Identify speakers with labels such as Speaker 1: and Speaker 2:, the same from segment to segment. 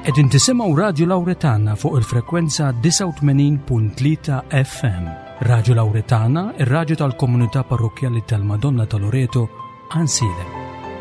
Speaker 1: Qegħdin tisimgħu Radio Lawretana fuq il-frekwenza 89.3 FM. Radio Lawretana, ir-radju tal-Komunità Parrokjali tal-Madonna ta' Loreto, Ansilem.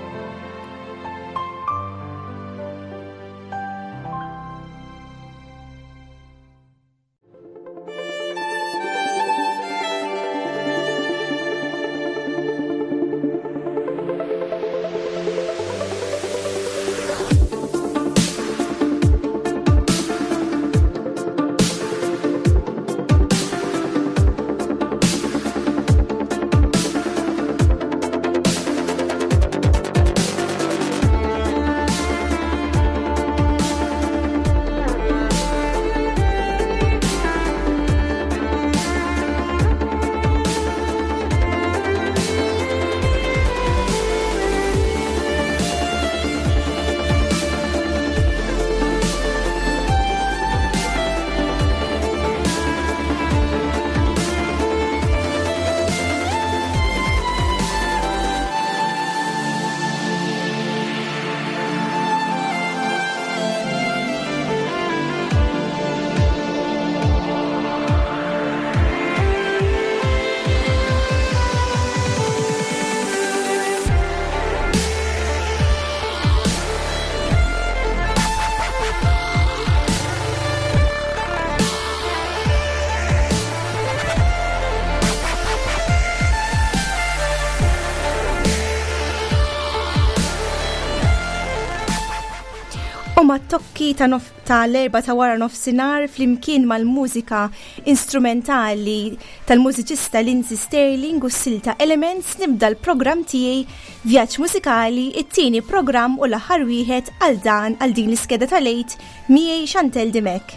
Speaker 2: Ma tokki ta' l-erba ta' wara nofsinhar flimkien mal-mużika instrumentali tal-mużiċista Lindsey Sterling u s-silta Elements nibda l-programm tiegħi vjaġġ mużikali, it-tieni programm u l-aħħar wieħed għal din l-iskeda tal-lejt miegħi Chantel Dimek.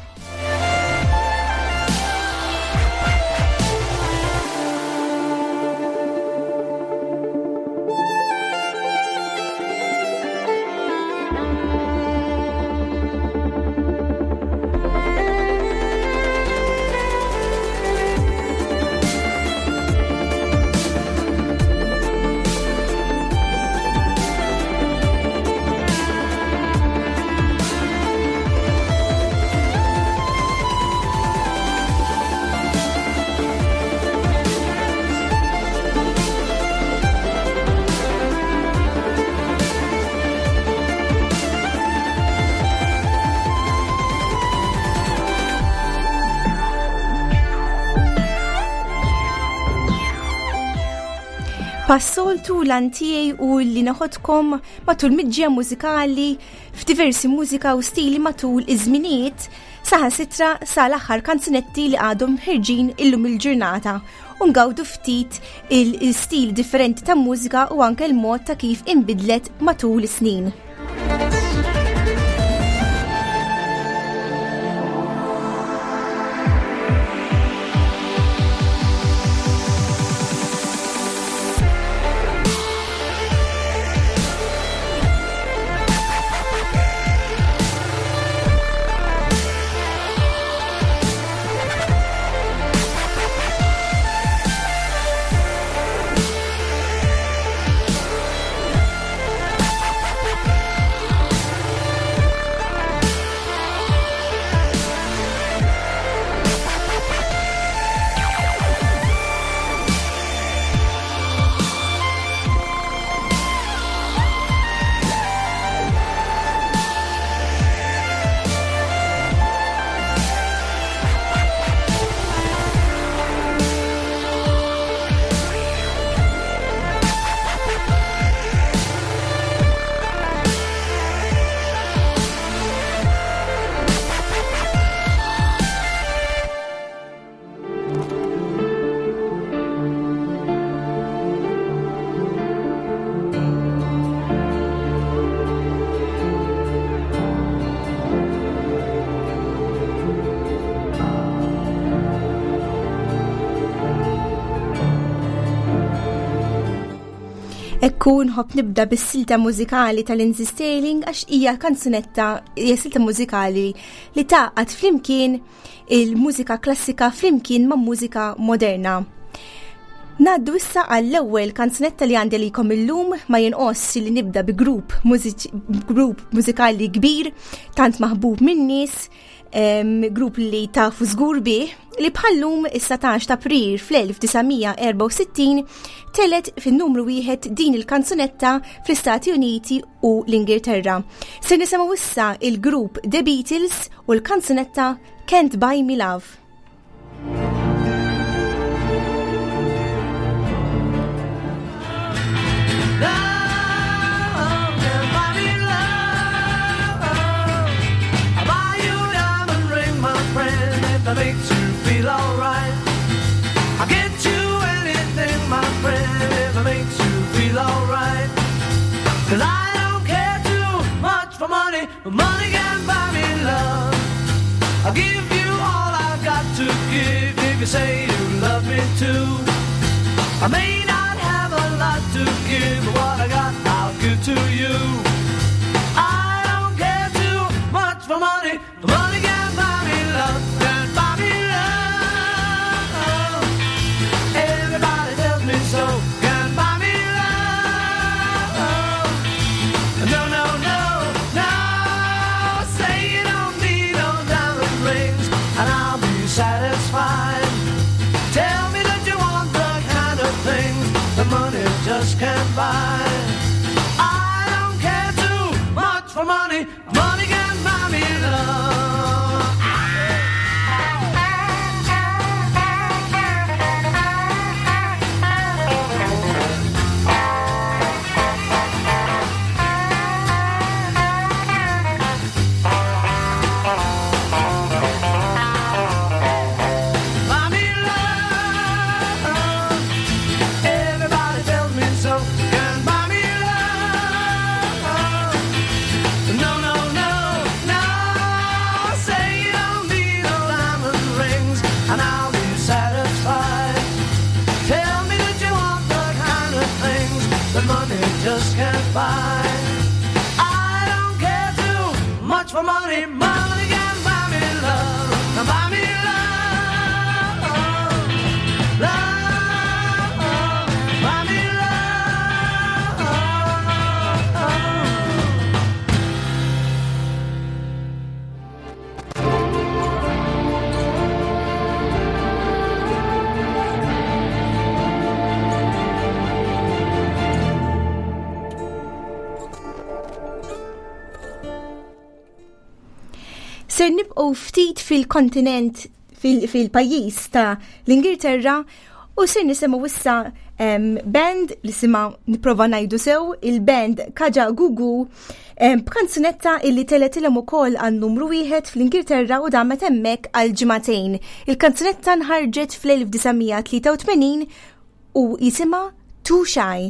Speaker 2: Passoltu l-antijaj u li naħodkom matul midġija mużikali f'diversi mużika u stili matul iż-żminijiet saħa sitra sa l-aħħar kanzunetti li għadhom ħirġin illum il-ġurnata u ngawdu ftit il-stil differenti ta' mużika u anke l-mod ta' kif inbidlet matul is-snin. Ekkun ħobb nibda bis-silta mużikali tal-Lindsey Sterling għax hija kanzunetta, hija silta mużikali li taqgħad flimkien il-mużika klassika flimkien ma' mużika moderna. Naddu issa għall-ewwel kanzunetta li għandi likom illum ma jinqoss li nibda bi grupp mużikali kbir, tant maħbub min-nies, grupp li tafu żgur bih, li bħallum is-17 ta' April fl-1964 telet fin-numru 1 din il-kanzunetta fl-Istati Uniti u l-Ingilterra. Se nisimgħu issa il-grupp The Beatles u l-kanzunetta Can't Buy Me Love.
Speaker 3: Makes you feel alright. I'll get you anything, my friend, if it makes you feel alright. 'Cause I don't care too much for money, but money can buy me love. I'll give you all I've got to give if you say you love me too. I may not have a lot to give, but what I got I'll give to you. I don't care too much for money, but money can buy me love. So can buy me love. No, no, no, no. Say you don't need no diamond rings, and I'll be satisfied. Tell me that you want the kind of things the money just can't buy. I don't care too much for money. Money can buy me love. Just can't buy. I don't care too much for money. Money can buy me love. Buy me love, love. Buy me
Speaker 2: Ser nibqgħu ftit fil-kontinent fil-pajjiż ta' l-Ingilterra u ser nisimgħu issa band li sima nipprova ngħidu sew il-band Kaja Gugu b'kanzunetta illi teletilhom ukoll għan numru 1 fl-Ingilterra u damet hemmhekk għal ġimagħtejn. Il-kanzunetta nħarġet fl-1983 u jisimha Too Shy.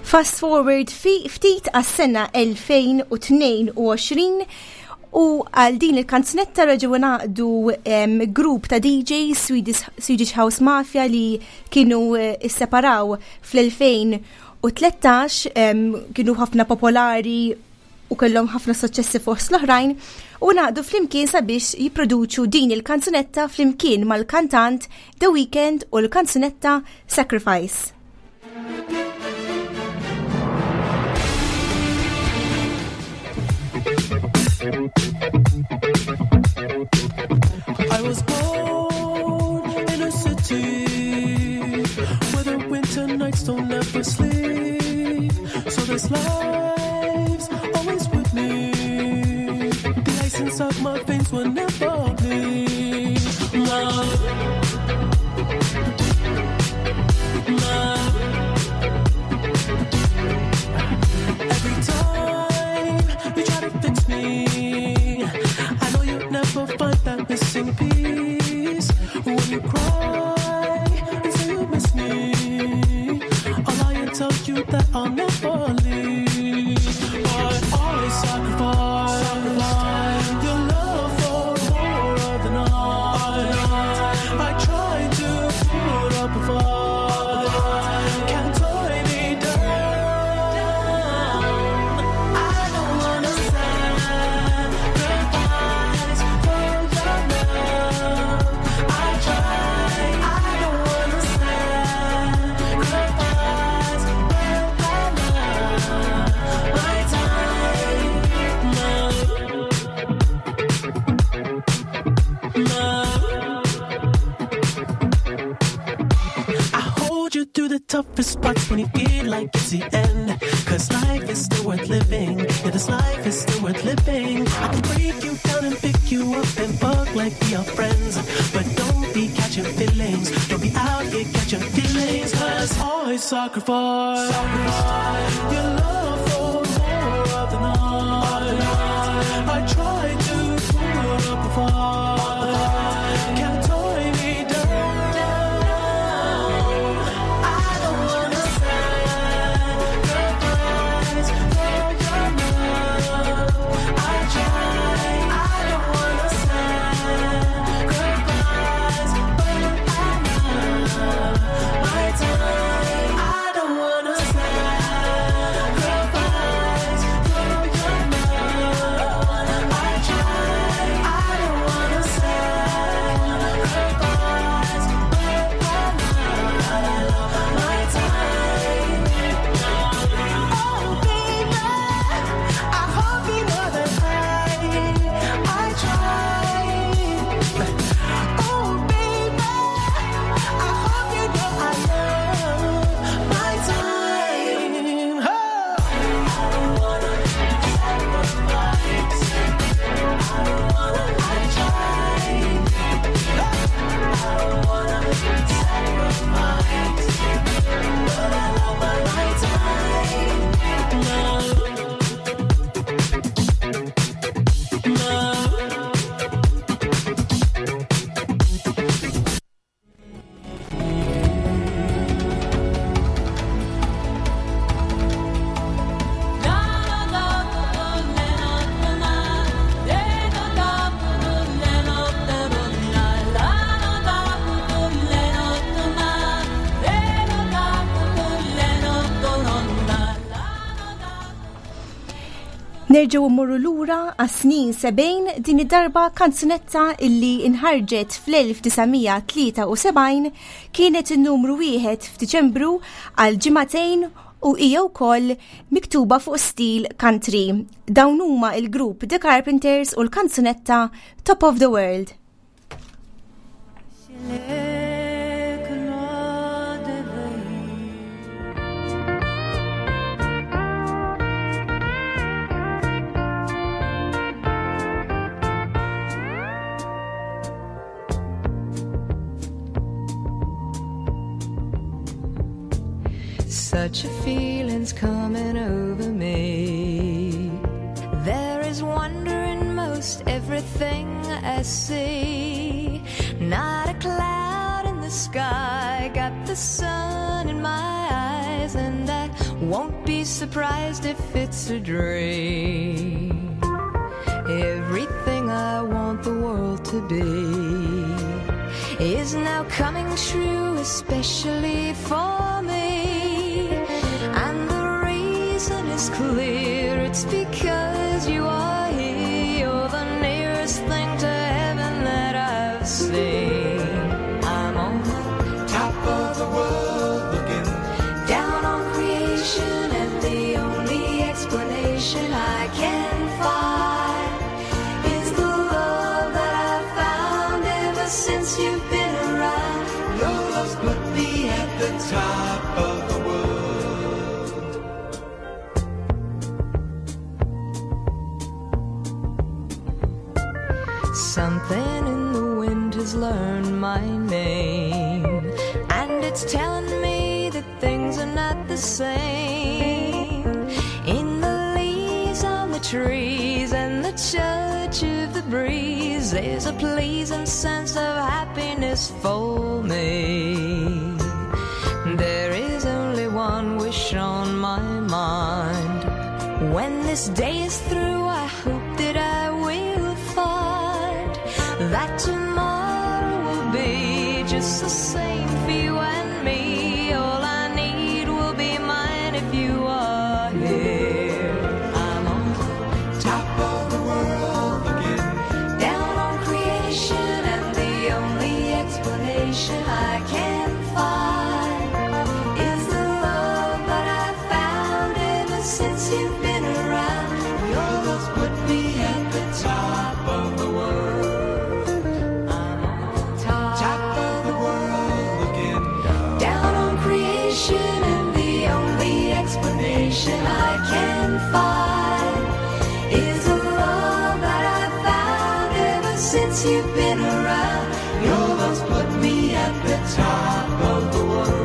Speaker 2: Fast forward ftit għas-sena 2022 u għal din il-kanzunetta raġu naqdu grupp ta' DJ Swedish House Mafia li kienuisseparaw fl-2013, kienu ħafna popolari u kellhom ħafna suċċessi fost l-oħrajn u naqdu flimkien sabiex jipproduċu din il-kanzunetta flimkien mal-kantant The Weeknd u l-kanzunetta Sacrifice.
Speaker 3: I was born in a city where the winter nights don't ever sleep. So this life's always with me. The ice inside my veins will never bleed. Love, love. Every time you try to fix me, I know you'll never find that missing piece. When you cry and say you miss me, I'll lie and tell you that I'll never leave. But always sacrifice your love for more of the night. I try to put up a fight, can't tie me down. I don't wanna sacrifice for your love. I try, I don't wanna sacrifice for your love. My time, love, love. I hold you through the toughest spots when you feel like it's the end. Cause life is still worth living. Yeah, this life is still worth living. I can break you down and pick you up and fuck like we are friends. But don't be catching feelings. Don't be out here catching feelings. Cause I sacrifice your love for more of the night. I try to put up a fight, can't tie me down. I don't wanna sacrifice for your love. I try, I don't wanna sacrifice for your love. My time, I don't wanna sacrifice for your love. I try, I don't wanna sacrifice for your love. My time. Oh baby, I hope you know that I try. Oh baby, I hope you know I love my time. Oh. I don't wanna sacrifice. I don't wanna try. I don't wanna sacrifice, but I love my time. Love, love.
Speaker 2: Nerġgħu mmorru lura għas-snin 70 din id-darba kanzunetta illi inħarġet fl-1973 kienet in-numru 1 f'Diċembru għal ġimagħtejn u hija wkoll miktuba fuq stil country. Dawn huma il-grupp The Carpenters u l-kanzunetta Top of the World.
Speaker 4: Such a feeling's coming over me. There is wonder in most everything I see. Not a cloud in the sky, got the sun in my eyes, and that won't be surprised if it's a dream. Everything I want the world to be is now coming true, especially for me. And the reason is clear, it's because you are here. You're the nearest thing to heaven that I've seen. I'm on the top of the world looking down on creation, and the only explanation I can find is the love that I've found ever since you've been around. Your love's put me at the top of the world. Something in the wind has learned my name, and it's telling me that things are not the same. In the leaves on the trees and the touch of the breeze, there's a pleasing sense of happiness for me. There is only one wish on my mind. When this day is through, I hope that I will find that tomorrow will be just the same for you and me. All I need will be mine if you are here. I'm on top of the world looking down on creation, and the only explanation I can find is the love that I found ever since you've been around. Your love's put me at the top of the world. I'm on top of the world looking down on creation, and the only explanation I can find is the love that I found ever since you've been around. Your love's put me at the top of the world.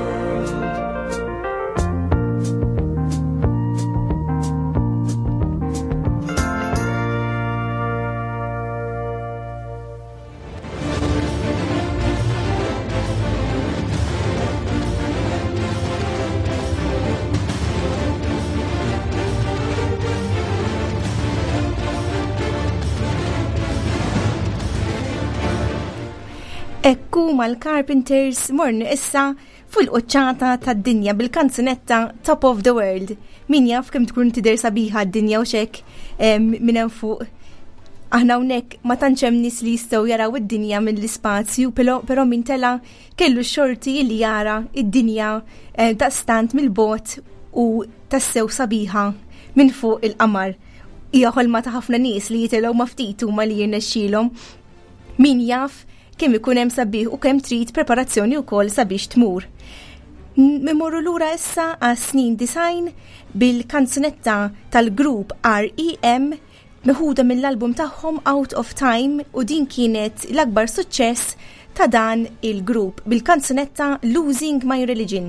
Speaker 2: Ekku mal-Carpenters morni issa fuq il-qoċċata tad-dinja bil-kanzunetta Top of the World. Min jaf kemm tkun tidher sabiħa d-dinja u xek minn hemm fuq. Aħna hawnhekk ma tantx hemm nies li jistgħu jaraw id-dinja mill-ispazju, però min tela kellu xorti li jara id-dinja daqstant mill-bot u tassew sabiħa minn fuq il-qamar. Hija ħolma ta' ħafna nies li jitilgħu ma ftit huma li jirnexxielhom. Min jaf kemm ikun hemm sabiħ u kemm trid preparazzjoni wkoll sabiex tmur. Mimorru lura issa għas snin design bil-kanzunetta tal-grupp R.E.M. meħuda mill-album tagħhom Out of Time, u din kienet l-akbar suċċess ta' dan il-grupp bil-kanzunetta Losing My Religion.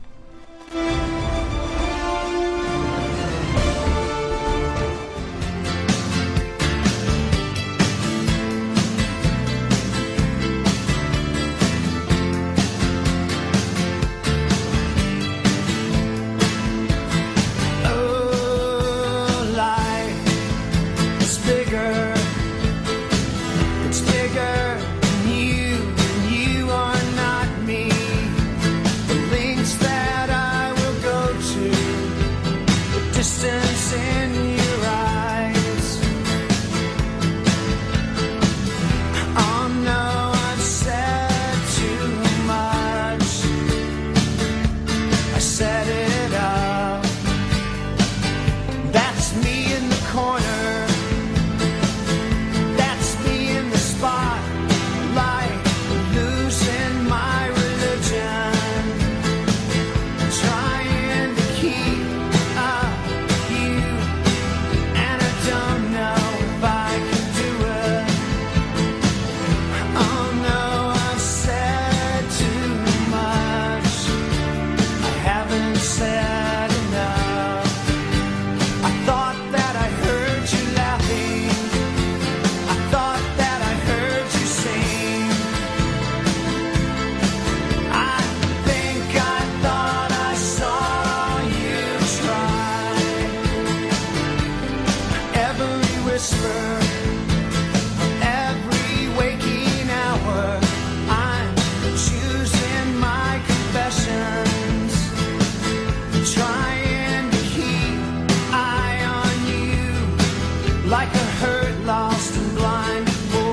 Speaker 3: You are not me. The links that I will go to, the distance in your eyes. Oh no, I've said too much. I set it up. That's me in the corner. whisper every waking hour. I'm choosing my confessions, trying to keep eye on you like a hurt, lost and blind.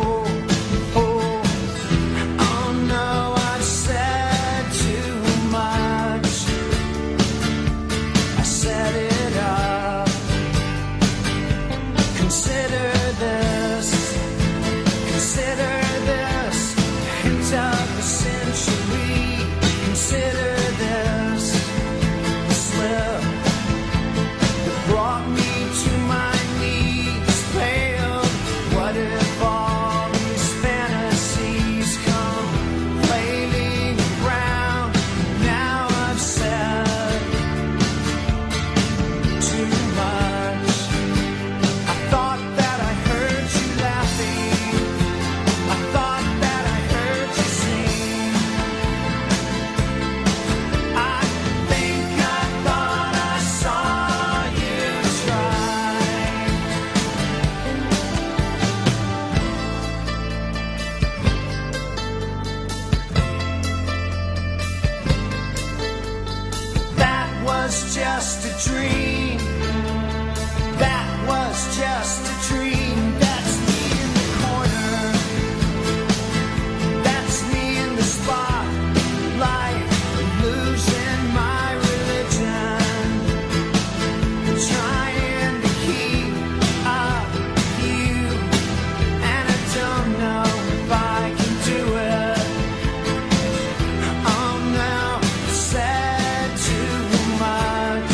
Speaker 3: Just a dream. That was just a dream. That's me in the corner. That's me in the spotlight, losing my religion, trying to keep up with you, and I don't know if I can do it. Oh no, said too much.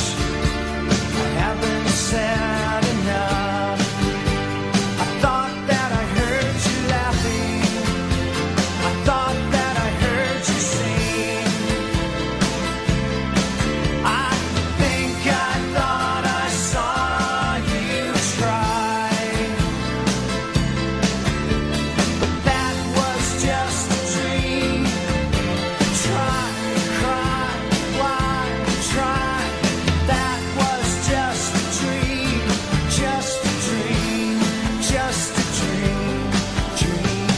Speaker 3: Sad enough. I thought that I heard you laughing. I thought that I heard you sing. I think I thought I saw you try. But that was just a dream. Try, cry, why try? That was just a dream, just a dream, just a dream, dream.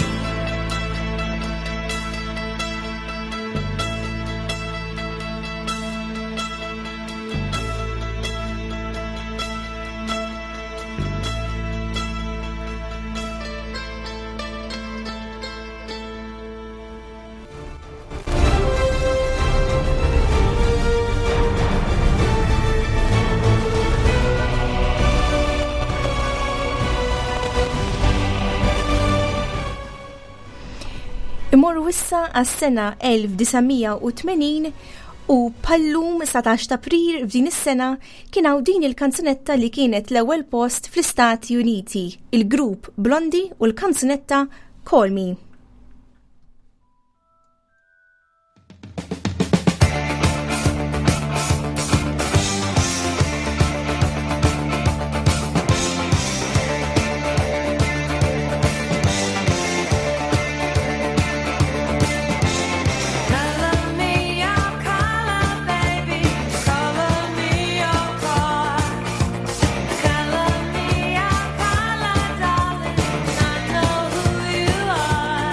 Speaker 2: Imorru issa għas-sena 1980 u pallum 17 ta' April f'din is-sena kien hawn din il-kanzunetta li kienet l-ewwel post fl-Istati Uniti, il-grupp Blondie u l-kanzunetta Call Me.
Speaker 4: Darling, I know who you are.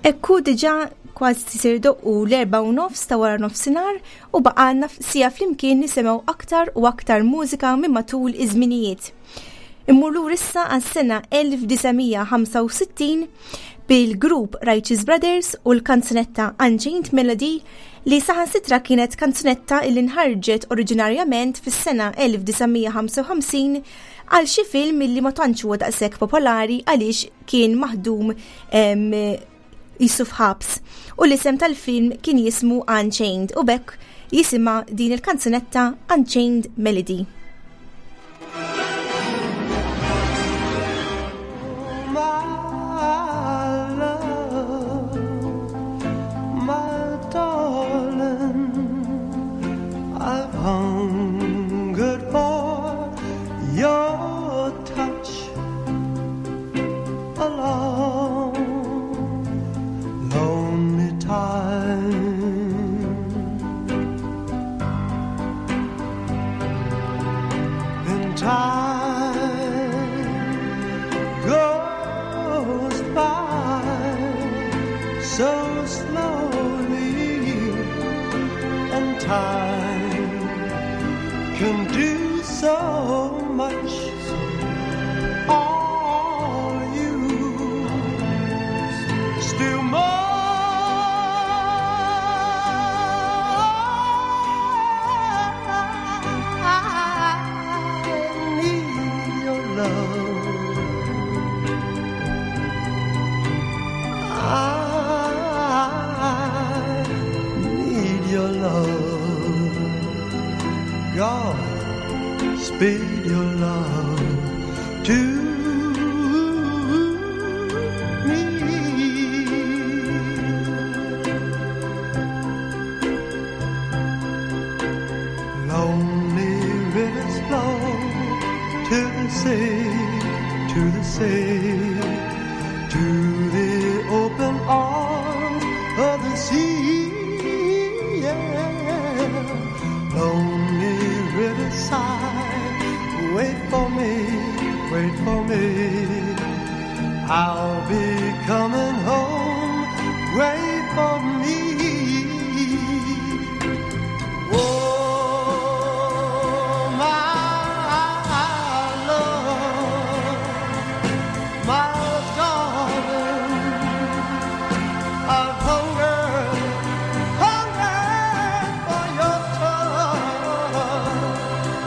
Speaker 2: Ekku diġà kważi tisir doqqu l-4:30 ta' wara nofsinhar u baqgħna sija flimkien nisimgħu aktar u aktar mużika minn matul iż-żminijiet. Immur lur issa għas-sena 1965 bil-grupp Righteous Brothers u l-kanzunetta Unchained Melody li saħansitra kienet kanzunetta li nħarġet oriġinarjament fis-sena 1955 għal xi film li ma tantx huwa daqshekk popolari għaliex kien maħdum Yusuf Habs u l-isem tal-film kien jismu Unchained u bekk jisima din il-kanzunetta Unchained Melody.
Speaker 3: Can do so much, so all you still more. I need your love. I need your love. God, speed your love to me. Lonely rivers flow to the sea, to the sea, to the open arms of the sea. Yeah. Lonely riverside, wait for me, I'll be coming home, wait for me. Oh, my love, my darling, I've hungered for your touch.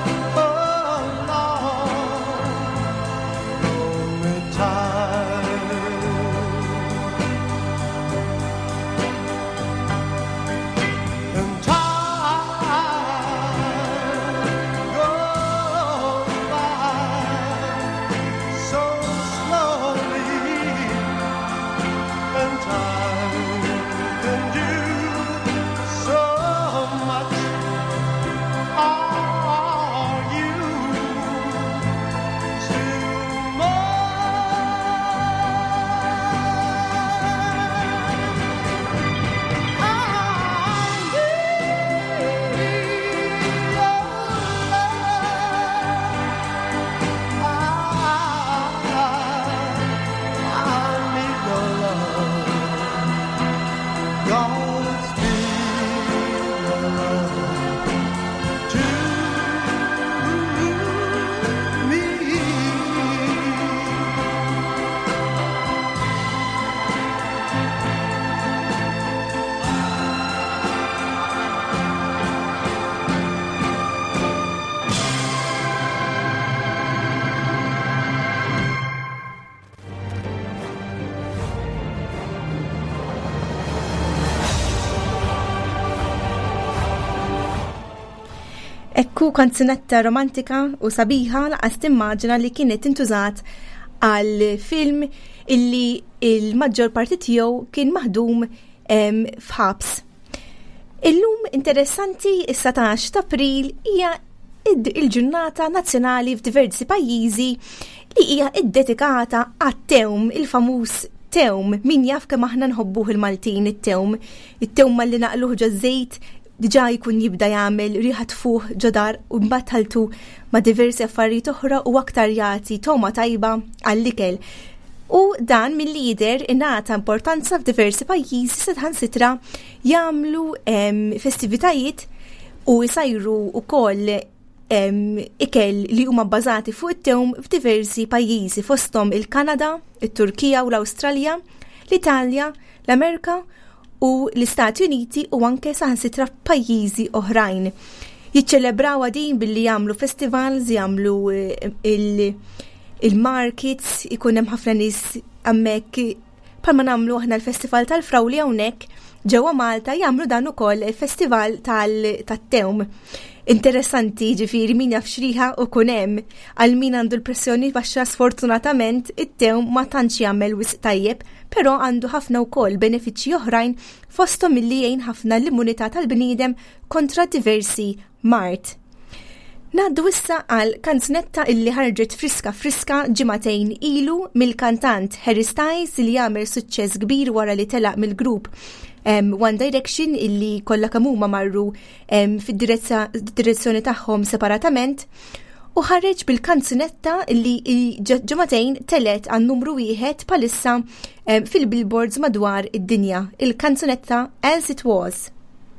Speaker 2: Ekku kanzunetta romantika u sabiħa laqas timmaġina li kienet intużat għal film illi il-maġġor parti tiegħu kien maħdum f'ħabs. Illum interessanti is-17 ta' April hija il-ġurnata nazzjonali f'diversi pajjiżi li hija iddedikata għat-tewm, il-famuż tewm. Min jaf kemm aħna nħobbuh il-Maltin it-tewm. It-tewm malli naqluh ġo żejt diġà jkun jibda jagħmel riħa tfuh ġodar u mbagħad ħaltu ma' diversi affarijiet oħra u aktar jagħti toma tajba għall-ikel. U dan mill-lider ingħata importanza f'diversi pajjiżi saħansitra jagħmlu festivitajiet u jsajru wkoll ikel li huma bbażati fuq it-tewm f'diversi pajjiżi fosthom il-Kanada, it-Turkija u l-Awstralja, l-Italja, l-Amerika u l-Istati Uniti u anke saħansitra pajjiżi oħrajn. Jiċċelebraw din billi jagħmlu festivals, jagħmlu il-markets, ikun hemm ħafna nies hemmhekk bħalma nagħmlu aħna l-Festival tal-Frawli hawnhekk ġewwa Malta jagħmlu dan ukoll il-Festival tat-tewm. Interessanti ġifieri min jaf xriħa u kun hemm għal min għandu l-pressjoni baxxa sfortunatament it-tewm ma tantx jagħmel wisq tajjeb, però għandu ħafna wkoll benefiċċji oħrajn fosthom milli jgħin ħafna l-immunità tal-bniedem kontra diversi mart. Naddu issa għal kanzunetta illi ħarġet friska ġimatejn ilu mill-kantant Harry Styles li jagħmel suċċess kbir wara li telaq mill-grupp One Direction illi kollha kemm huma marru fid-direzzjoni tagħhom separatament u ħareġ bil-kanzunetta illi ġimatejn telet għan numru 1 palissa fil-billboards madwar id-dinja, il-kanzunetta As It Was.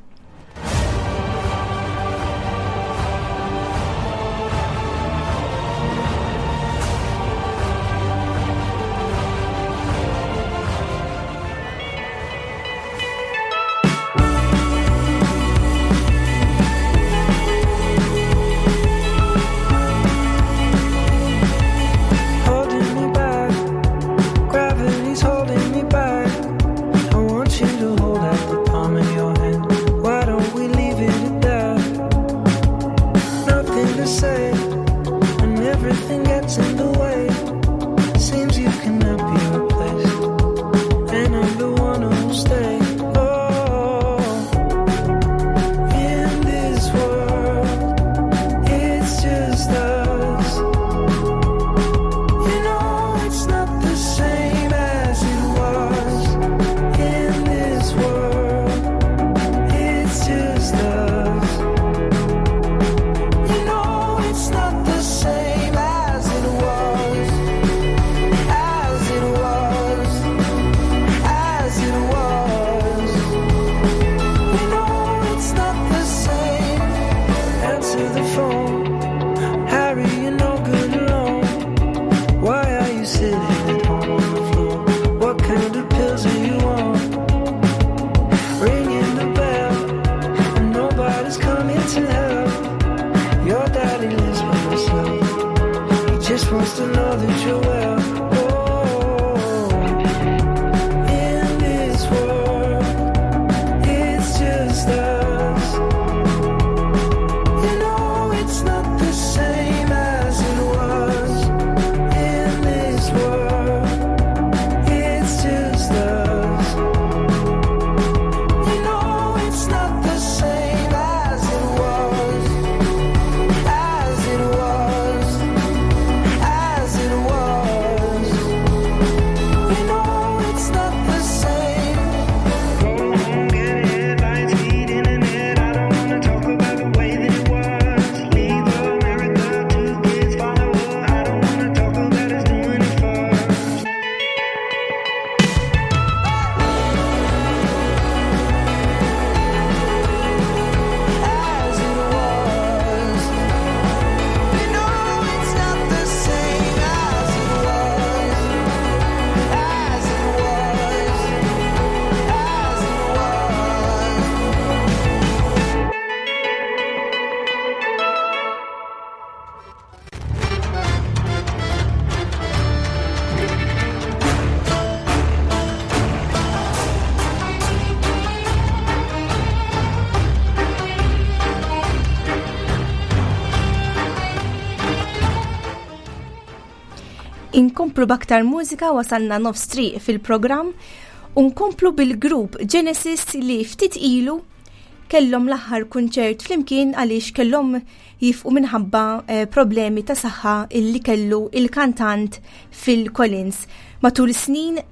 Speaker 2: Inkomplu baktar mużika wasalna nofs triq fil-programm u nkomplu bil-grupp Genesis li ftit ilu kellhom l-aħħar kunċert flimkien għaliex kellhom jifqu minħabba problemi ta' saħħa illi kellu il-kantant Phil Collins. Matul is-snin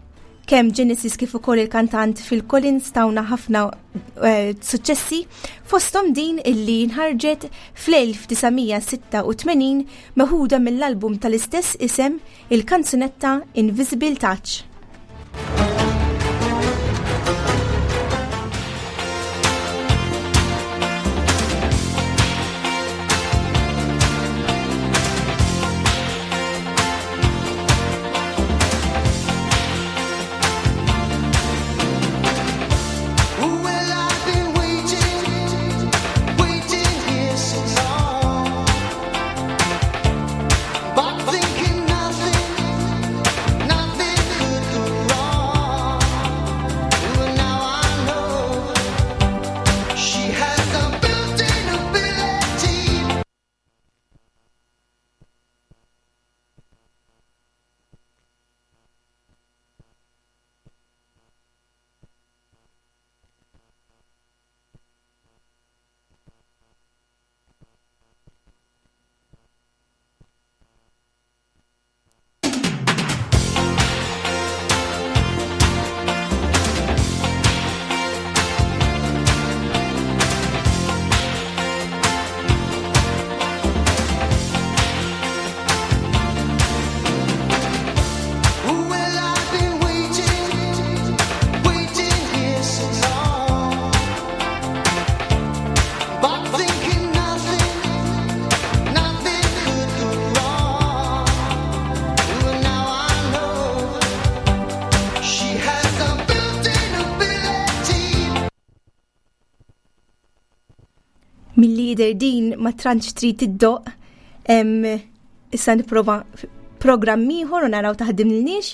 Speaker 2: kemm Genesis kif ukoll il-kantant Phil Collins tawna ħafna suċċessi fosthom din illi nħarġet fl-1986 meħuda mill-album tal-istess isem il-kanzunetta Invisible Touch. Mill-lider din ma trantx trid tiddoq, issa nipprova programm ieħor u naraw taħdim lilniex.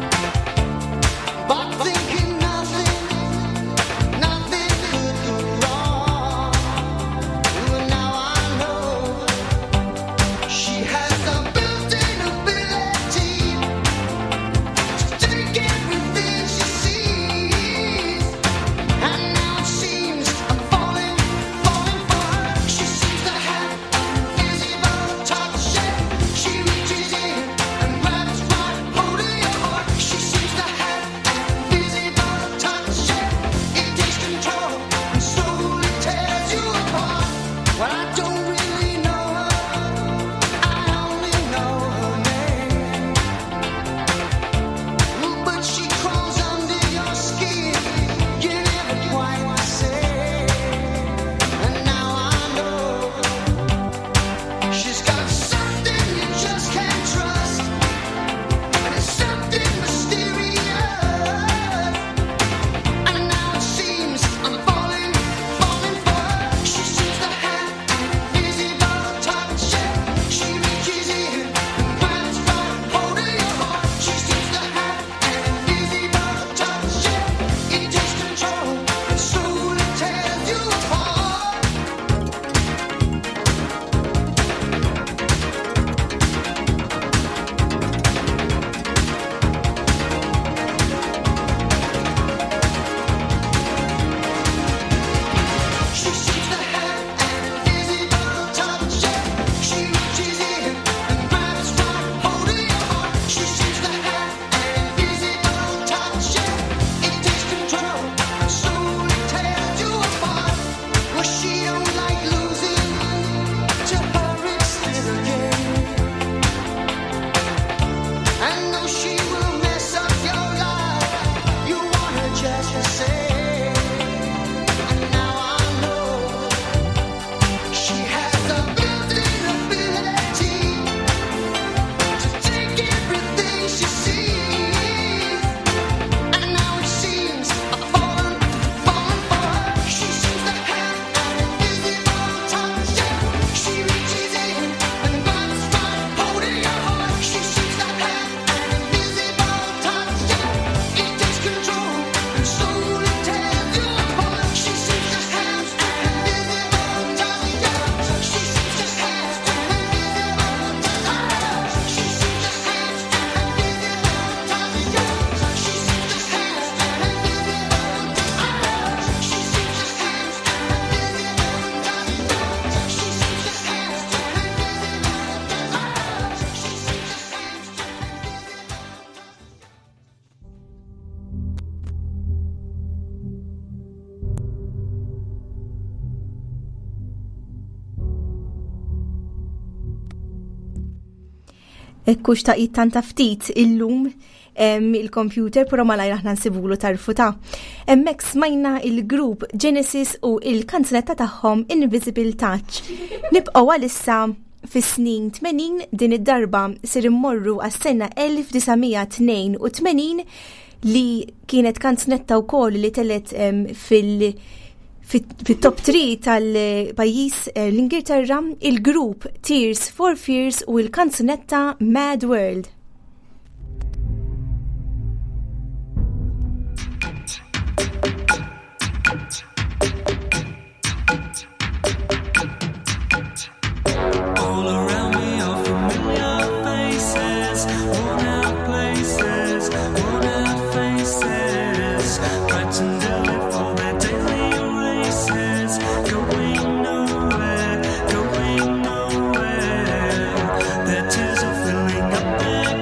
Speaker 5: But thinking nothing could go wrong.
Speaker 2: Ekkux ta' tanta ftit illum il-computer, pero malajr aħna nsibulu tarfuta. Emmek smajna il-grupp Genesis u il-kanzunetta tagħhom Invisible Touch. Nibqgħu għalissa fis-snin 80 din id-darba sir immorru għas-sena 1982 li kienet kanzunetta wkoll li telet fit-top 3 tal-pajjiż l-Ingilterra, il-grupp Tears for Fears u l-kanzunetta Mad World.
Speaker 3: Their tears are filling up their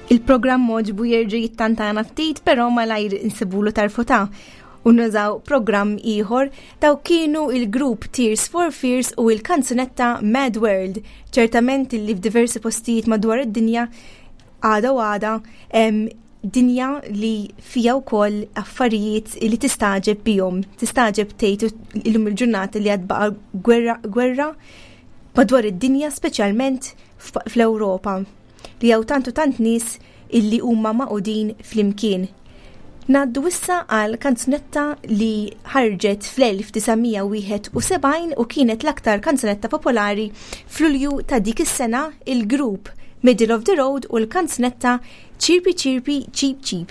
Speaker 2: Il-programm moġbu jerġa' jittantana ftit, però malajr insibulu tarfuta u nużaw programm ieħor. Daw kienu il-grupp Tears for Fears u il-kanzunetta Mad World, ċertament li f'diversi postijiet madwar id-dinja għada dinja li fija wkoll affarijiet li tistaġeb bihom, tistaġeb tgħid illum il-ġurnata li għad baqa' gwerra madwar id-dinja, speċjalment fl-Ewropa, li jew tant nies illi huma maqudin flimkien. Naddu issa għal kanzunetta li ħarġet fl-1971 u kienet l-aktar kanzunetta popolari fl-Ulju ta' dik is-sena, il-grupp Middle of the Road u l-kanzunetta Chirpy Chirpy Cheep Cheep.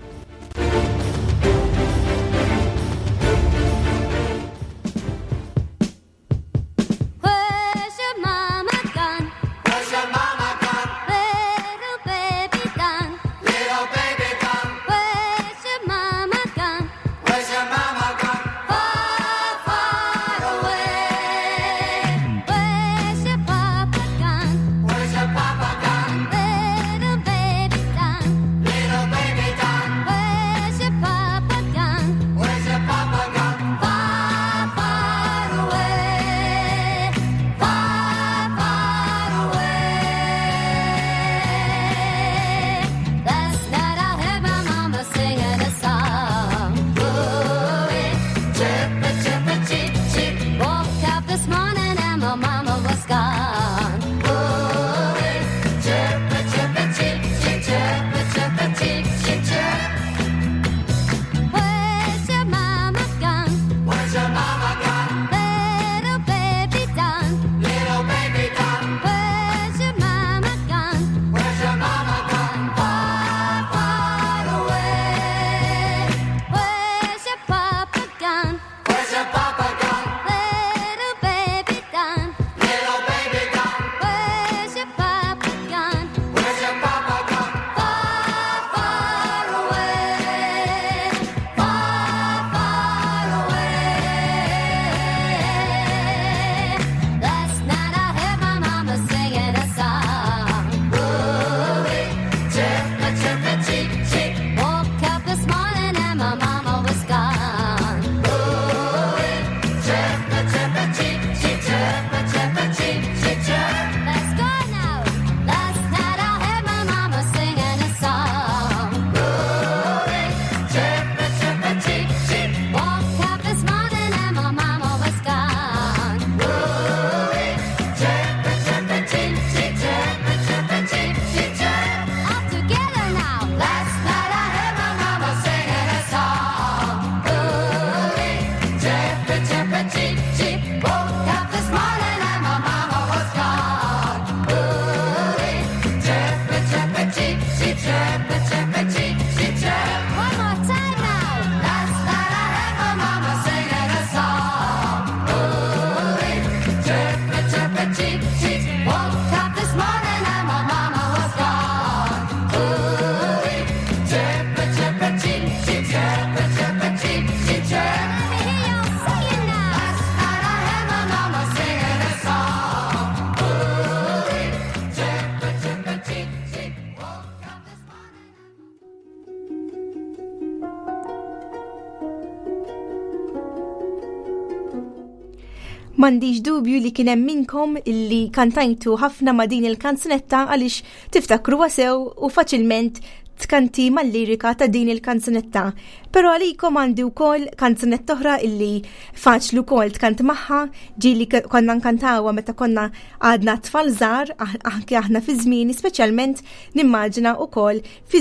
Speaker 2: M'għandix dubju li kien hemm minnkom illi kantajtu ħafna ma' din il-kanzunetta għaliex tiftakruha sew u faċilment tkanti mal-lirika ta' din il-kanzunetta. Però għalikom għandi wkoll kanzunetta oħra illi faċli wkoll tkanti magħha, ġieli konna nkantawha meta konna għadna tfal żgħar, anke aħna fi żmien, speċjalment nimmaġina wkoll fi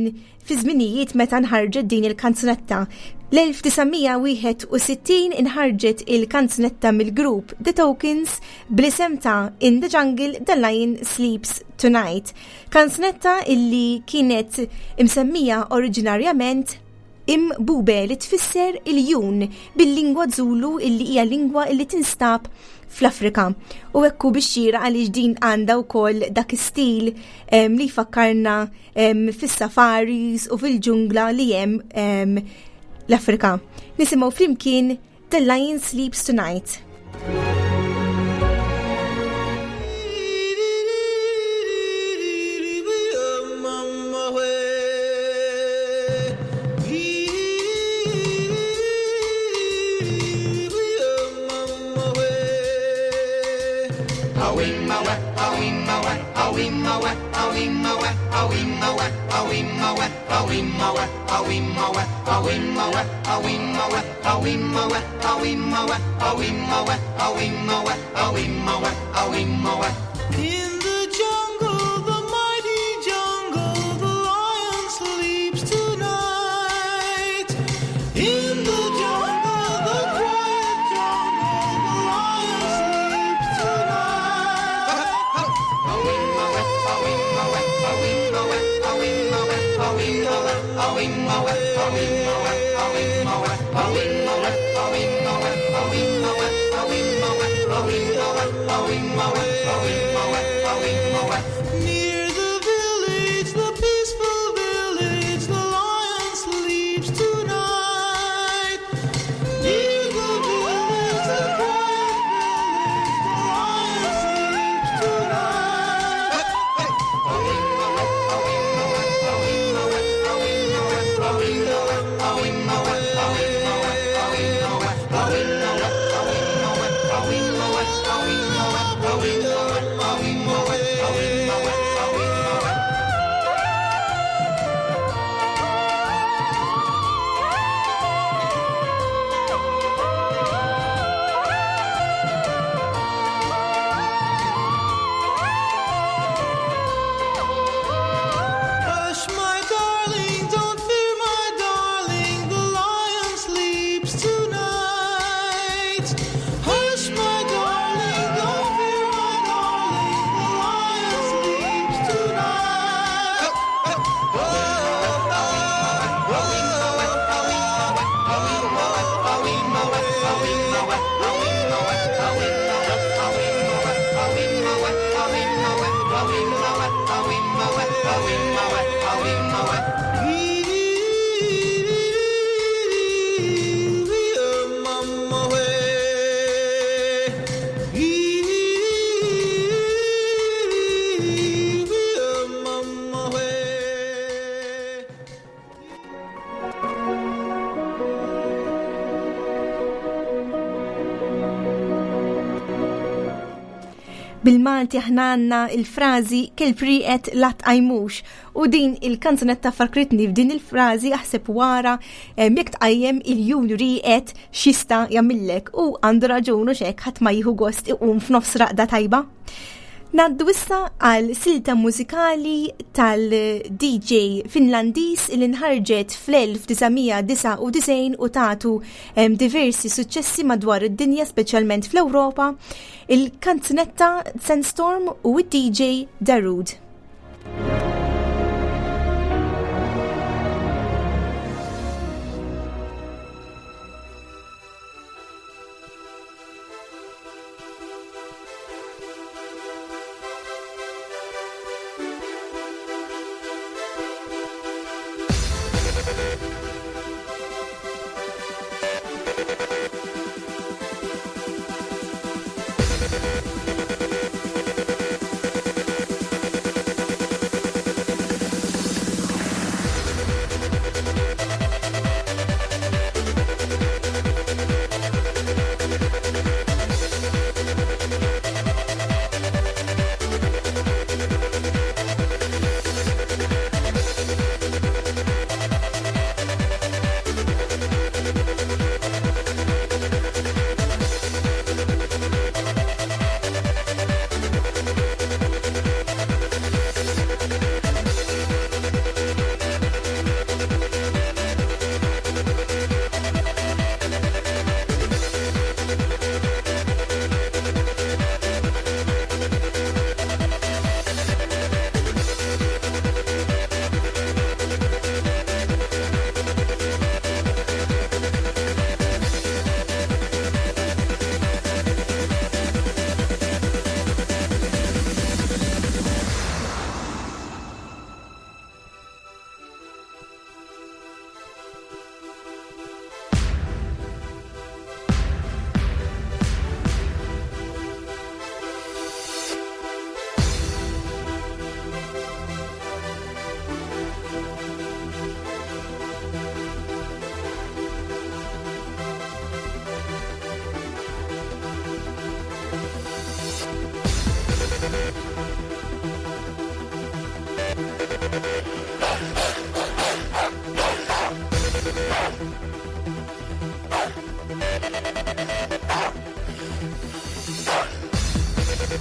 Speaker 2: żminijiet meta nħarġet din il-kanzunetta. L-1961 inħarġet il-kanzunetta mill-grupp The Tokens bl-isem ta' In the Jungle the Lion Sleeps Tonight. Kanzunetta illi kienet imsemmija oriġinarjament Imbube li tfisser il-jun bil-lingwa Zulu illi hija lingwa illi tinstab fl-Afrika. U ekku bixxira għaliex din għandha wkoll dak istil li fakkarna fis-safaris u fil-ġungla li hemm l-Afrika. Nisimgħu flimkien The Lion Sleeps Tonight.
Speaker 3: In the jungle, the mighty jungle, the lion sleeps tonight. In the jungle, the quiet jungle, the lion sleeps tonight. Near the village, the peaceful village, the lion sleeps tonight. Near the village, the quiet village, the lion Hush, my darling, don't fear, my darling, the lion sleeps tonight. Hush, my darling, don't fear, my darling, the lion sleeps tonight.
Speaker 2: Bil-Malti aħna għandna il-frażi kell-priqet lat għajmux u din il-kanzunetta farkritni f'din il-frażi aħseb wara jekk tqajjem il-jun riqet xista jagħmillek u għandu raġun u xek ħadd ma jieħu gost iqum f'nofs raqda tajba. Naddu issa għal silta mużikali tal-DJ Finlandis il inħarġet fl-1999 u tagħtu diversi suċċessi madwar id-dinja speċjalment fl-Ewropa, il-kanzunetta Sandstorm u id-DJ Darude.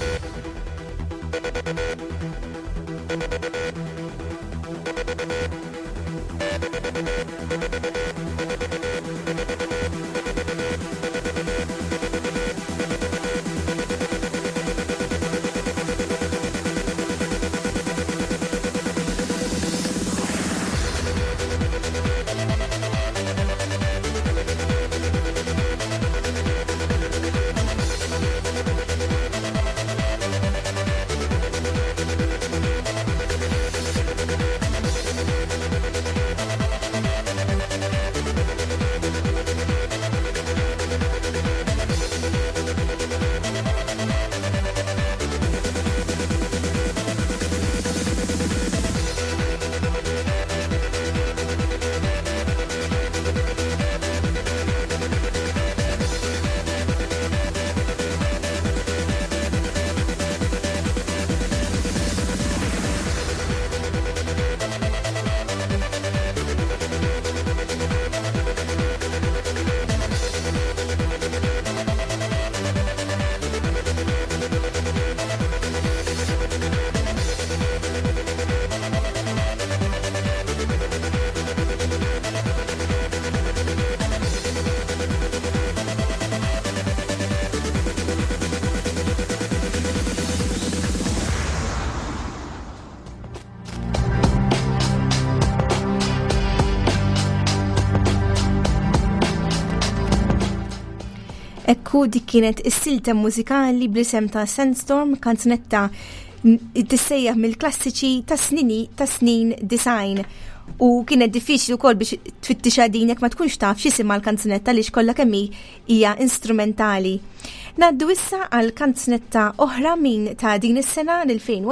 Speaker 2: Ekku dik kienet is-silta mużikali bl-isem ta' Sandstorm, kanzunetta tissejjaħ mill-klassiċi ta' snin design. U kienet diffiċli wkoll biex tfittixa din jekk ma tkunx taf x'isima l-kanzunetta li kollha kemm hija instrumentali. Naddu issa għal kanzunetta oħra min ta' din is-sena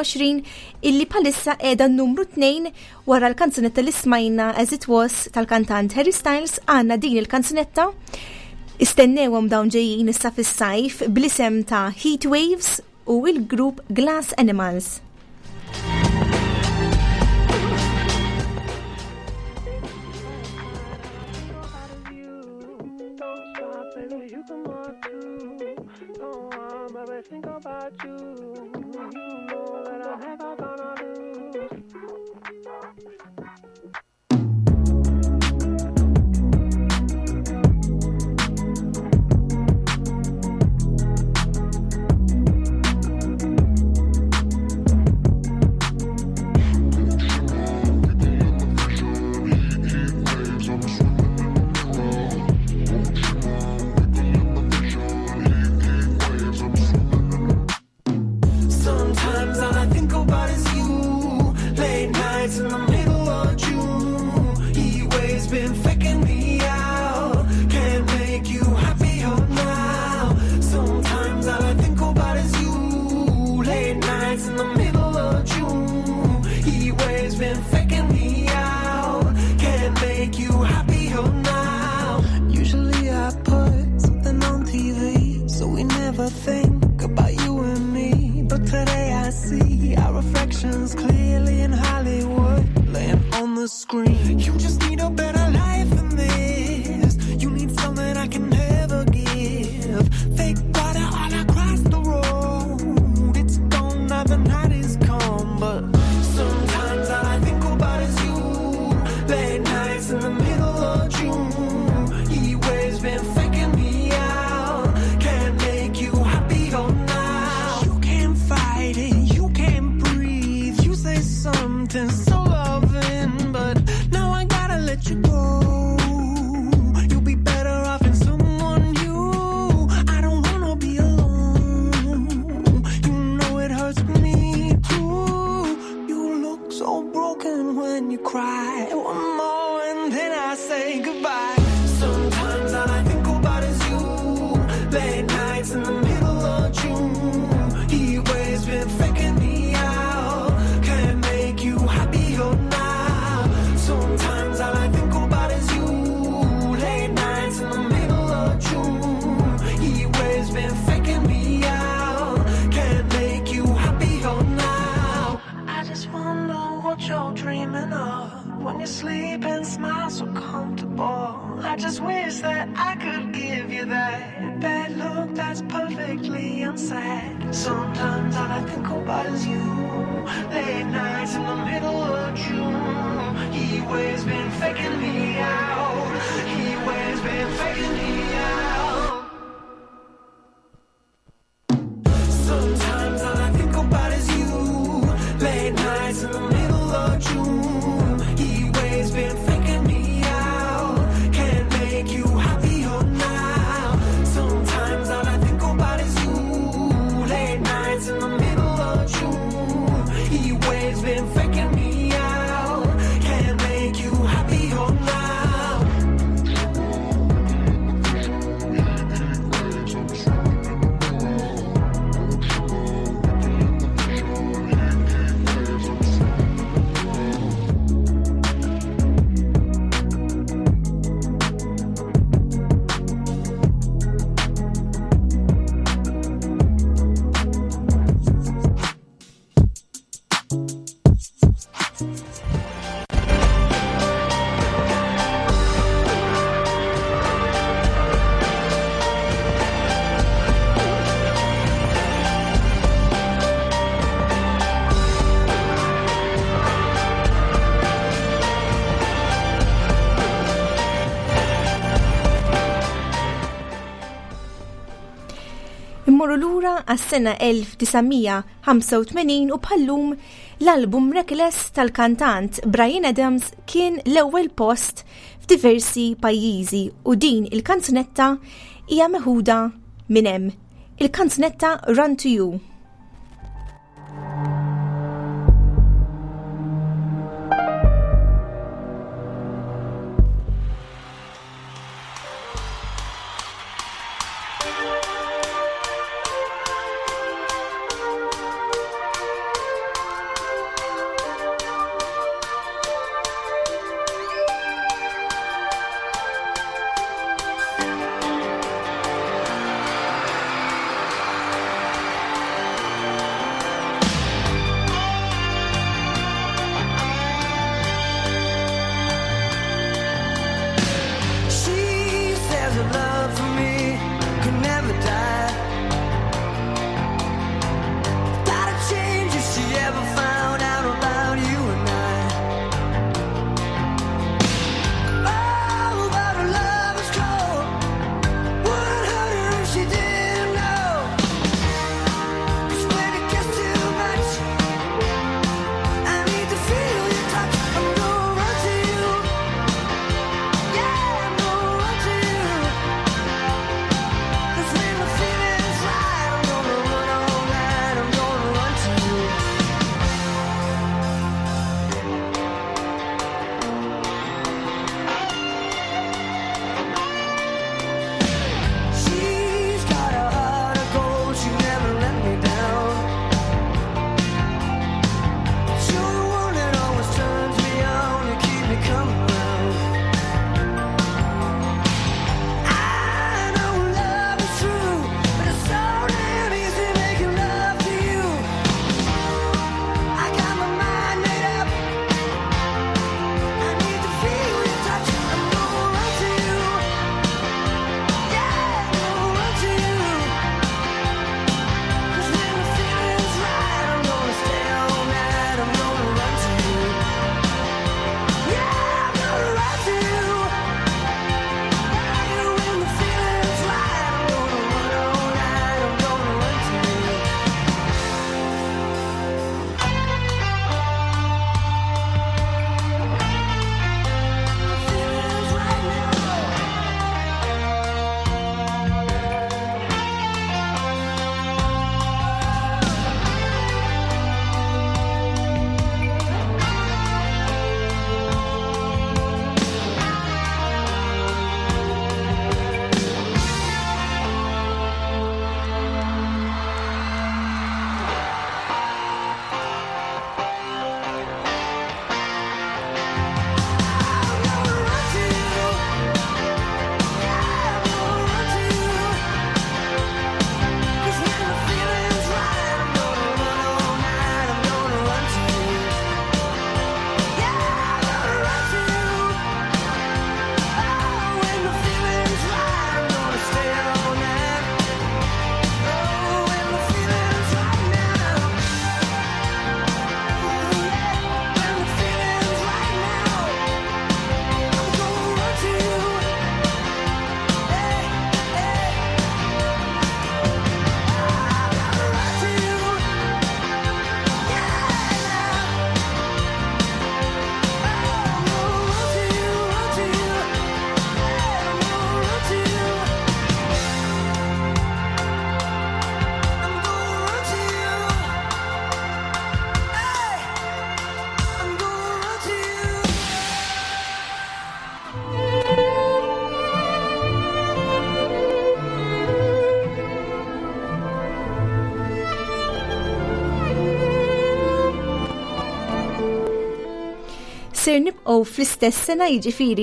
Speaker 2: l-2020 illi bħalissa qiegħda numru 2 wara l-kanzunetta li smajna As It Was tal-kantant Harry Styles. Għandna din il-kanzunetta istennewhom dawn ġejjin issa fis-sajf bl-isem ta' Heat Waves u il-grupp Glass Animals.
Speaker 3: Sometimes I think about is you. Late nights in the middle of June. He waves been faking me out. He waves been faking me out. Sometimes all I think about is you. Late nights in the middle of June. He waves been faking me out. Can't make you happier now. Sometimes all I think about is you. Late nights in the middle of June. He waves been faking me out. Can't make you happier now.
Speaker 2: Immorru lura għas-sena 1985 u bħallum l-album Reckless tal-kantant Bryan Adams kien l-ewwel post f'diversi pajjiżi u din il-kanzunetta hija meħuda minn hemm. Il-kanzunetta Run to You. ser nibqgħu fl-istess sena jiġifieri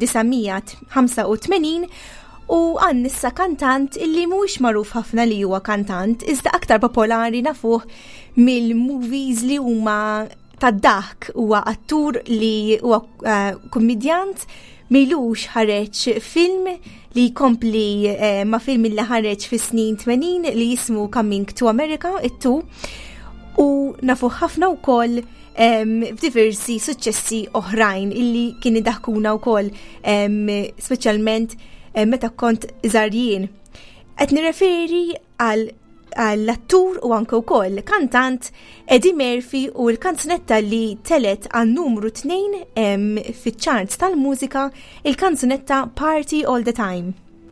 Speaker 2: l-1985 u għannissa kantant illi mhuwiex magħruf ħafna li huwa kantant, iżda aktar popolari nafuh mill-movies li huma tad-daħk, huwa attur li huwa kummedjant milux ħareġ film li jkompli ma' film li ħareġ fis-snin 80 li jismu Coming to America, it-tu, u nafuh ħafna wkoll f'diversi suċċessi oħrajn illi kien idaħkuna wkoll speċjalment meta kont żarjien. Qed nirreferi għall-attur u anke wkoll kantant Eddie Murphy u l-kanzunetta li telet għan numru 2 fiċ-charts tal-mużika, il-kanzunetta Party All the Time.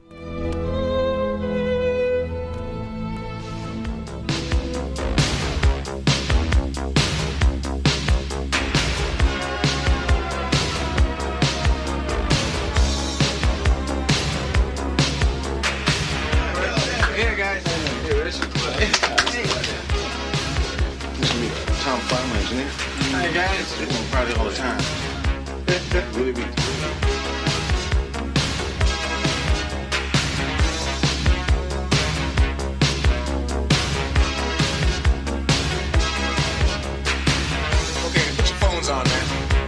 Speaker 5: Tom Farmer, engineer. Hey guys, we're going party all the time. Really be. Okay, put your phones on, man.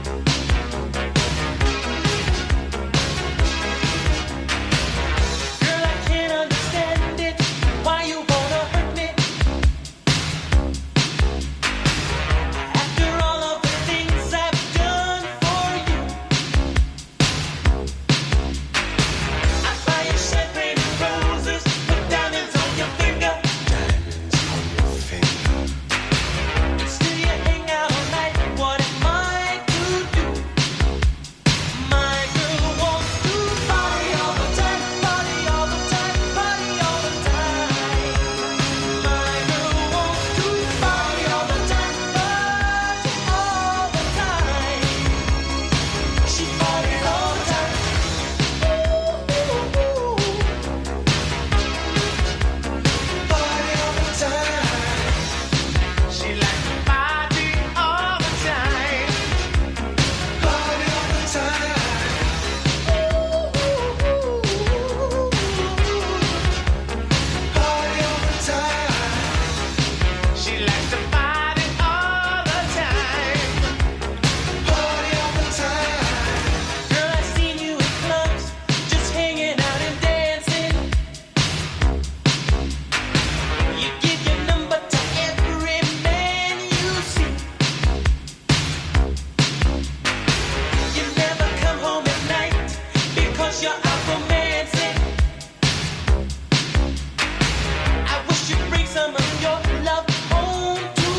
Speaker 3: Girl, I can't understand it. Why you wanna hurt me? After all of the things I've done for you, I buy you champagne and roses, put diamonds on your finger.
Speaker 5: Diamonds on your finger.
Speaker 3: And still you hang out all night. What am I to do? My girl wants to party all the time, party all the time, party all the time. My girl wants to party all the time, party all the time. She parties all the time. Party all the time. She likes to party all the time. Party all the time. Party all the time. She likes to party all the time. Party all the time. Girl, I've seen you in clubs, just hanging out and dancing. You give your number to every man you see. You never come home at night because you're out romancing. I wish you'd bring some of your love home to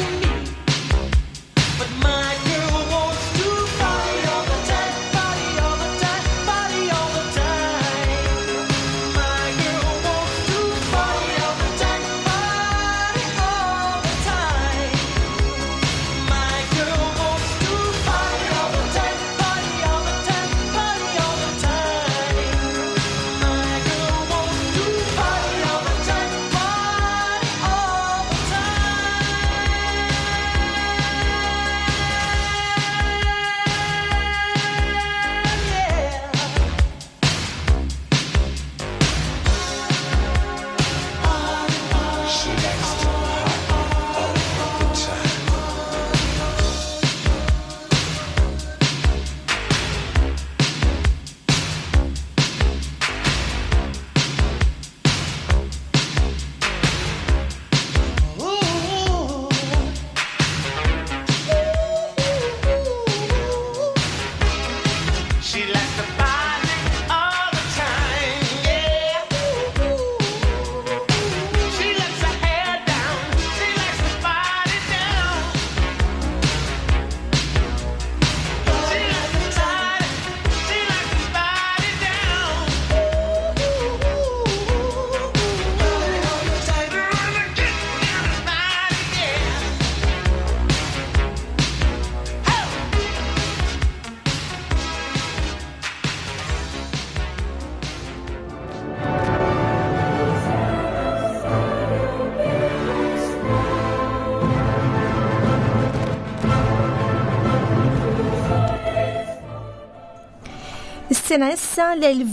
Speaker 2: Is-sena issa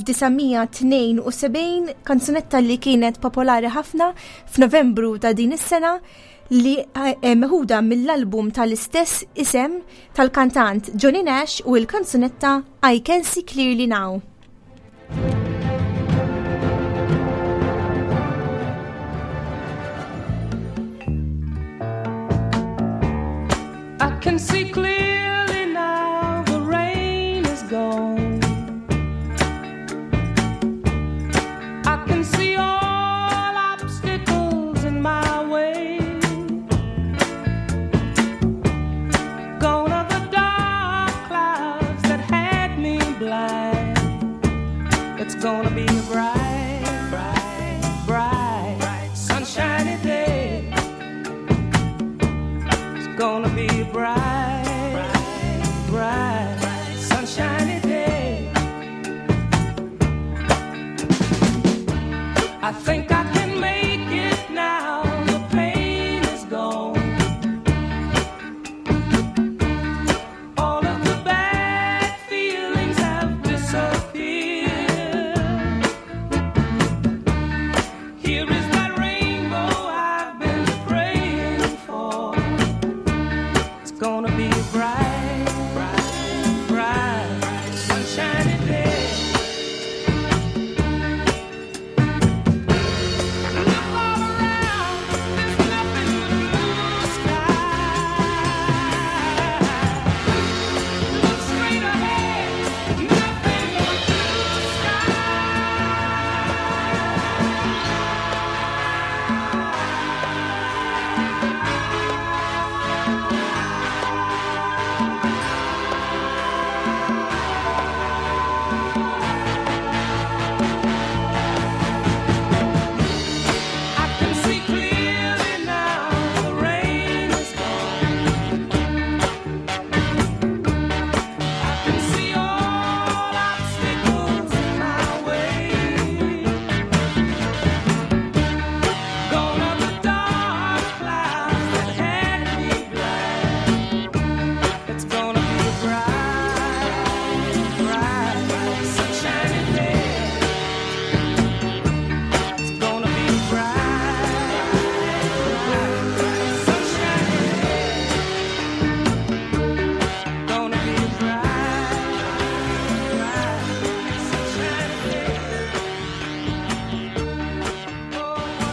Speaker 2: l-1972 kanzunetta li kienet popolari ħafna f'Novembru ta' din is-sena li meħuda mill-album tal-istess isem tal-kantant Johnny Nash u l-kanzunetta I Can See Clearly Now.
Speaker 6: I can see clearly now the rain is gone. I can see all obstacles in my way. Gone are the dark clouds that had me blind. It's gonna be a bright, bright, bright, bright, sunshiny day. It's gonna be a bright, bright, bright, sunshiny day. I think I can make it now. The pain is gone. All of the bad feelings have disappeared. Here is that rainbow I've been praying for. It's gonna be a bright, bright, bright, bright, sunshiny day. Look all around, there's nothing but blue sky. Look straight ahead, nothing but blue sky. I can see clearly now the rain is gone. I can see all obstacles in my way. Gone are the dark clouds that had me blind. It's gonna be a bright, bright, bright, sunshiny day. It's gonna be a bright, bright, bright, sunshiny day. Gonna be a bright, bright, sunshiny day. Oh, what a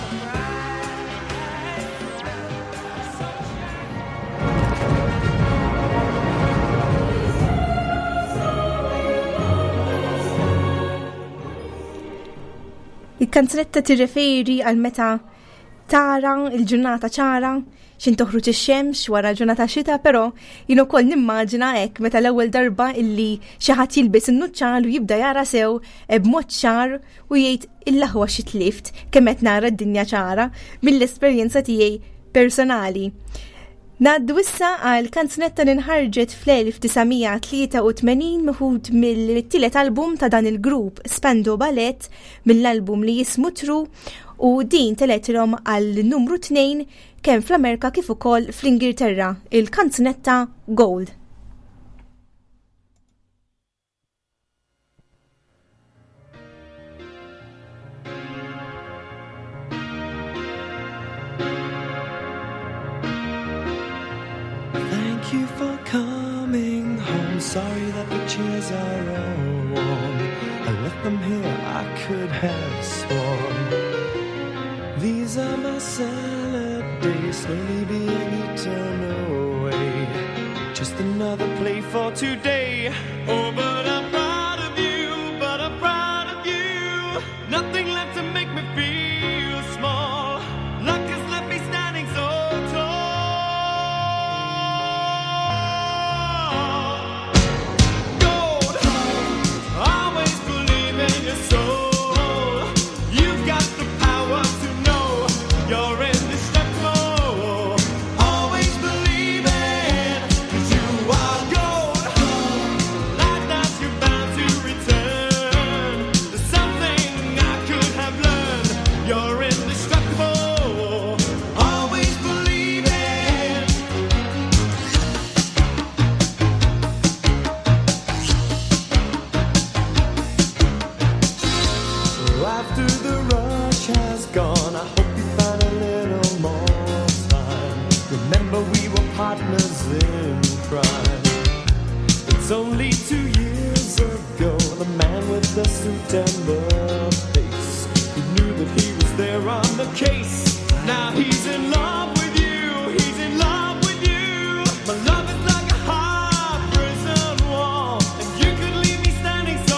Speaker 2: Il-kanzunetta tirreferi għal meta tara il-ġurnata ċara xin toħruġ ix-xemx wara ġurnata xita, però jien ukoll nimmaġina hekk meta l-ewwel darba illi xi ħadd jilbes in-nuċċal u jibda jara sew b'mod ċar u jgħid il-laħwa xi tlift kemm qed nara d-dinja ċara mill-esperjenza tiegħi personali. Naddu issa għal kanzunetta li nħarġet fl-1983 meħud mill-tielet album ta' dan il-grupp Spandau Ballet mill-album li jismu True u din teletilhom għal numru 2 kemm fl-Amerika kif ukoll fl-Ingilterra, il-kanzunetta Gold.
Speaker 7: Thank you for coming home. Sorry that the chairs are all warm. I left them here, I could have sworn. These are my salad days, slowly being eaten away. Just another play for today. Oh, but I'm proud of you, but I'm proud of you. Nothing left to make me feel small. Luck has left me standing so tall. Gold, always believe in your soul. You've got the power to know you're indestructible. Always believe it, 'cause you are gold. Light that you Remember we were partners in crime. It's only 2 years ago, the man with the suit and the face, who knew that he was there on the case. Now he's in love with you, he's in love with you. My love is like a high prison wall, and you could leave me standing so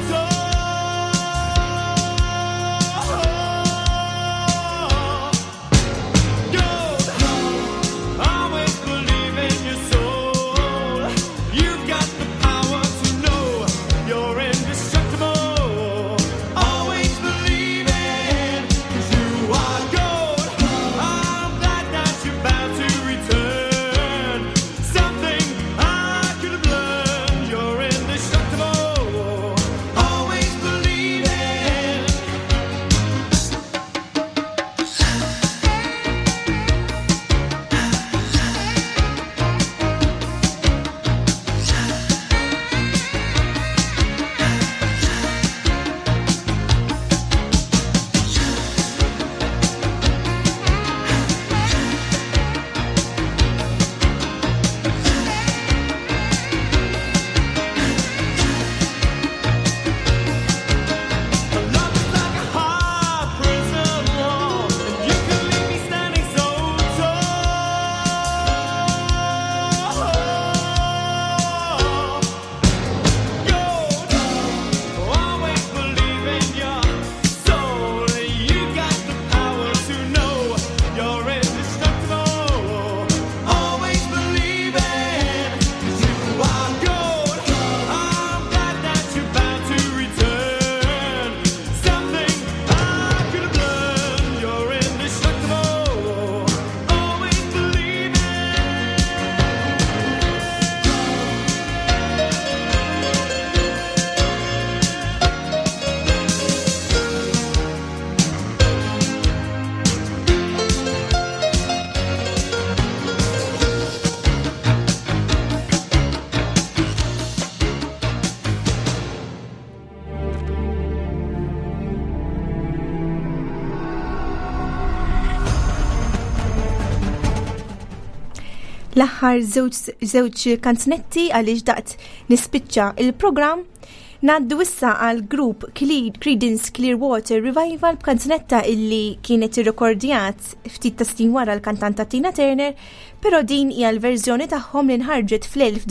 Speaker 2: L-aħħar żewġ kanznetti għaliex daqt nispiċċa il-programm. Naddu issa għal grupp Creedence Clearwater Revival b'kanzunetta illi kienet irrekordjat ftit ta' snin wara l-kantanta Tina Turner, però din hija l-verżjoni tagħhom li nħarġet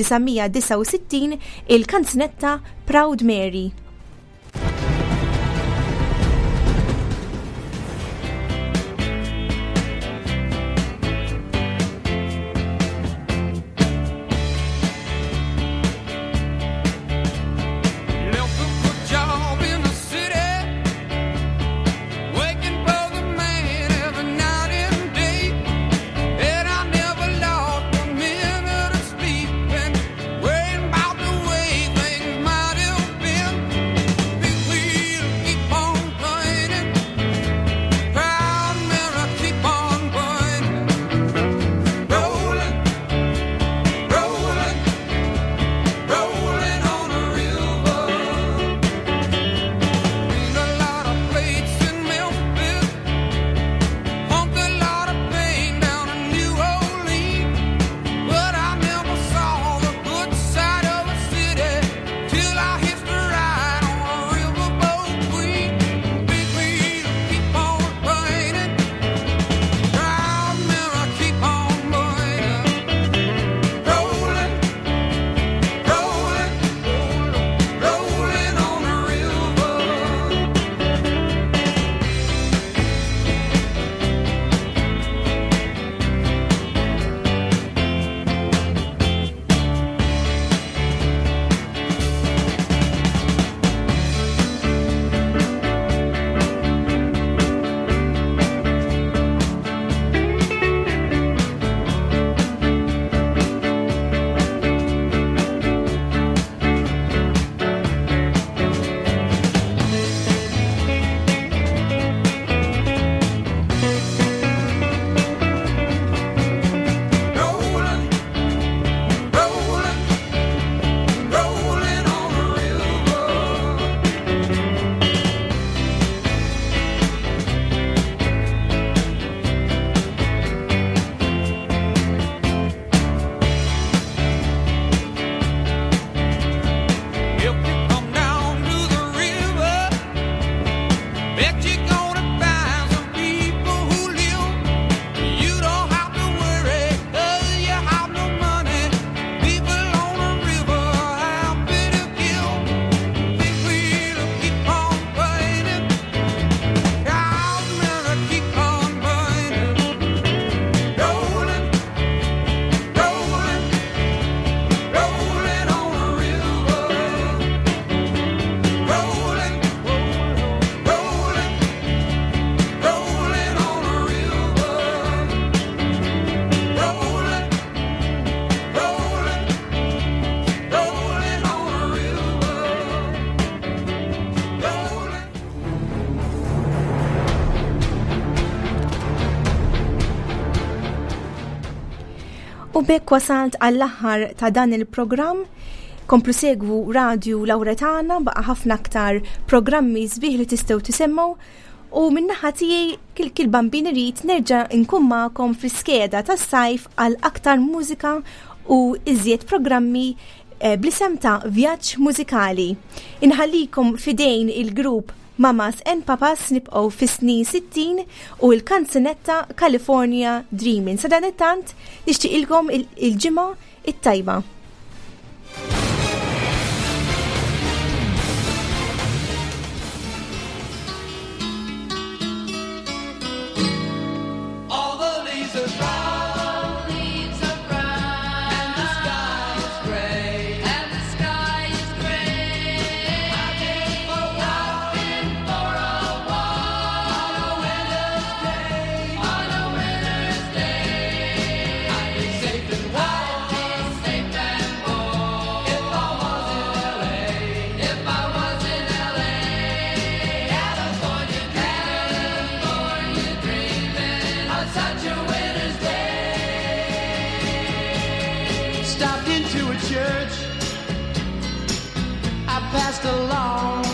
Speaker 2: fl-1969 il-kanzunetta Proud Mary.
Speaker 8: Worrying about the way things might have been.
Speaker 2: U bekk wasalt għall-aħħar ta' dan il-programm. Komplu segwu Radio Lauretana, baqa ħafna aktar programmi sbieħ li tistgħu tisemgħu. U minnaħa tiegħi kil bambin irid nerġa' nkun magħkom fl-iskeda tas-sajf għal aktar mużika u iżjed programmi bl-isem ta' vjaġġ mużikali. Inħallikom fidejn il-grupp Mamas and Papas nibqgħu fis-snin 60 u l-kanzunetta California Dreamin'. Sa dan it-tant nixtieqilkom il-ġimgħa it-tajba.
Speaker 3: Passed along